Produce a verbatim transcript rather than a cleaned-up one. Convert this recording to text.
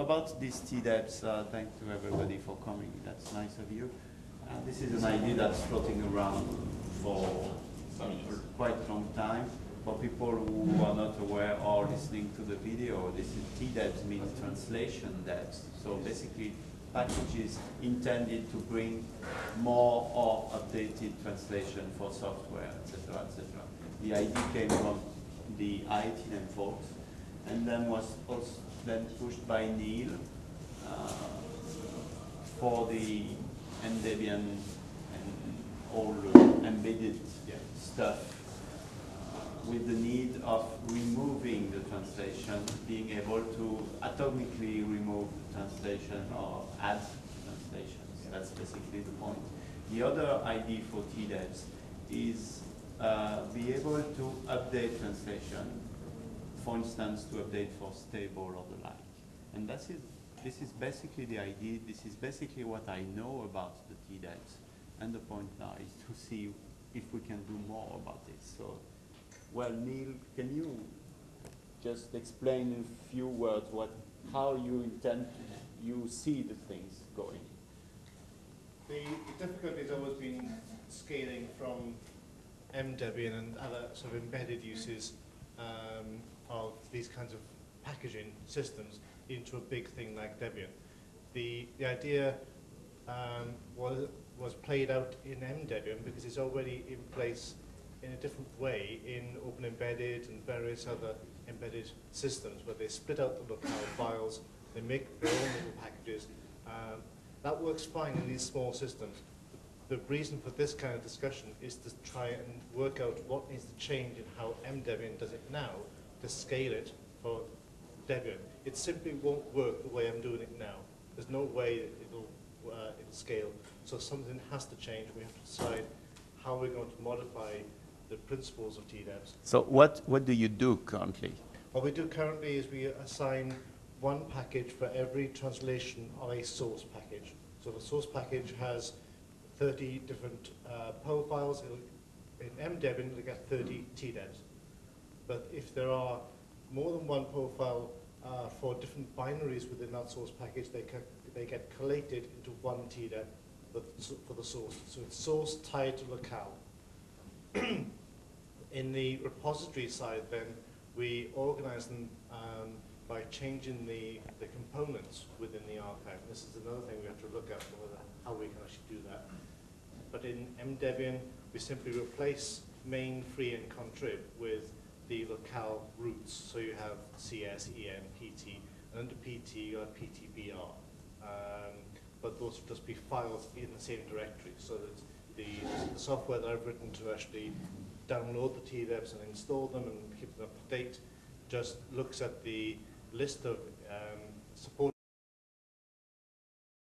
about these T DEPs, uh, thanks to everybody for coming. That's nice of you. Uh, this is an idea that's floating around for quite a long time. For people who are not aware or listening to the video, this is T DEPs means translation depths. So basically, packages intended to bring more or updated translation for software, et cetera, et cetera. The idea came from the I I T N folks, and then was also then pushed by Neil uh, for the Debian and all the embedded yeah. stuff, uh, with the need of removing the translation, being able to atomically remove the translation or add translations. Yeah. That's basically the point. The other idea for T DEPs is uh, be able to update translation, for instance, to update for stable or the like. And that's it. This is basically the idea. This is basically what I know about the T DEPs. And the point now is to see if we can do more about it. So, well, Neil, can you just explain in a few words what, how you intend, you see the things going? The, the difficulty has always been scaling from Debian and other sort of embedded uses um, of these kinds of packaging systems into a big thing like Debian. The, the idea um, was, was played out in Debian because it's already in place in a different way in Open Embedded and various other embedded systems where they split out the locale files, they make their own little packages. Um, that works fine in these small systems. The reason for this kind of discussion is to try and work out what needs to change in how Debian does it now to scale it for Debian. It simply won't work the way I'm doing it now. There's no way that it'll, uh, it'll scale. So something has to change. We have to decide how we're going to modify the principles of T DEPs. So what, what do you do currently? What we do currently is we assign one package for every translation of a source package. So the source package has thirty different uh, profiles. It'll, in Debian, it'll get thirty T DEPs. But if there are more than one profile uh, for different binaries within that source package, they, they get collated into one T DEP for, for the source. So it's source tied to locale. In the repository side, then, we organize them um, by changing the, the components within the archive. And this is another thing we have to look at, whether, how we can actually do that. But in Debian, we simply replace main, free, and contrib with the locale roots. So you have C S, E N, P T, and under P T you have P T B R. Um, but those will just be files in the same directory. So that the, the software that I've written to actually download the T DEPs and install them and keep them up to date just looks at the list of um, support